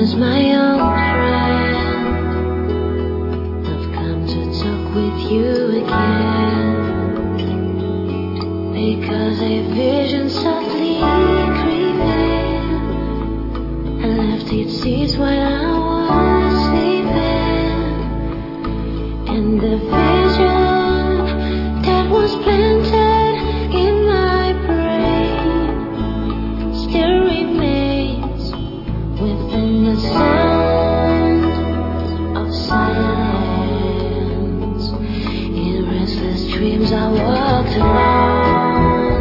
as my old friend, I've come to talk with you again, because a vision softly creeping and left its seeds while I was sleeping. And the vision that was planted in my brain still remains within the sound of silence. In restless dreams I walked alone,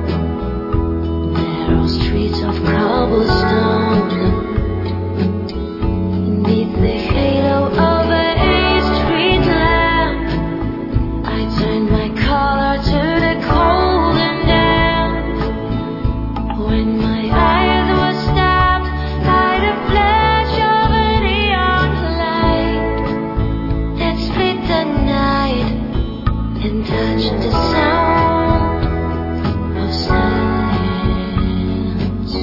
narrow streets of cobblestone, beneath the halo of a street lamp. I turned my collar to the cold and damp. When my eyes were stabbed by the flash of a neon light that split the night and touched the sound of silence.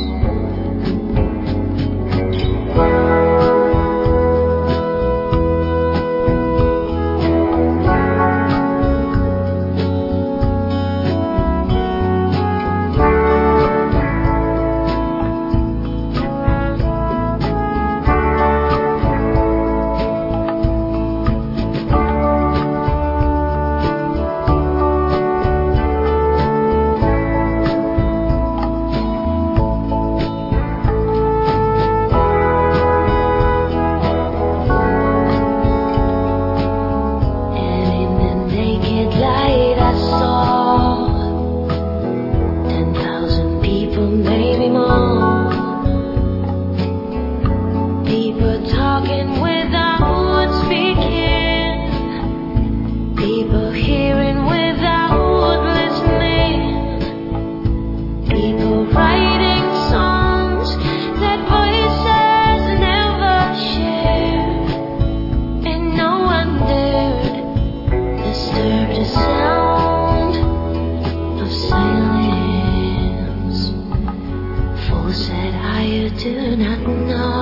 Talking without speaking, people hearing without listening, people writing songs that voices never shared, and no one dared disturb the sound of silence. Fool said, I do not know.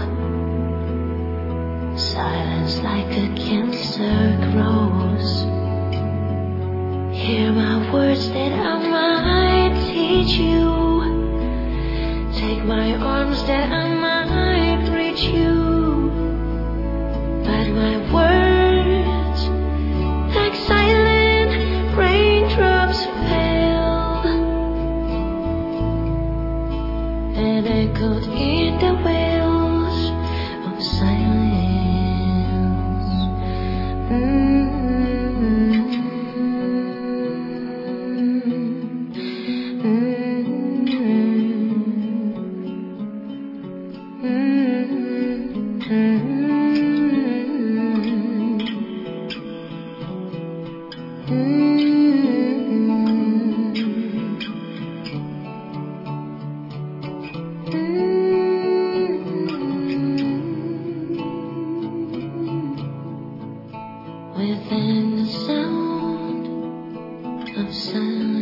Silence like a cancer grows. Hear my words that I might teach you. Take my arms that I might reach you. But my words, like silent raindrops, fell and echoed in the wells of silence. Within the sound of silence.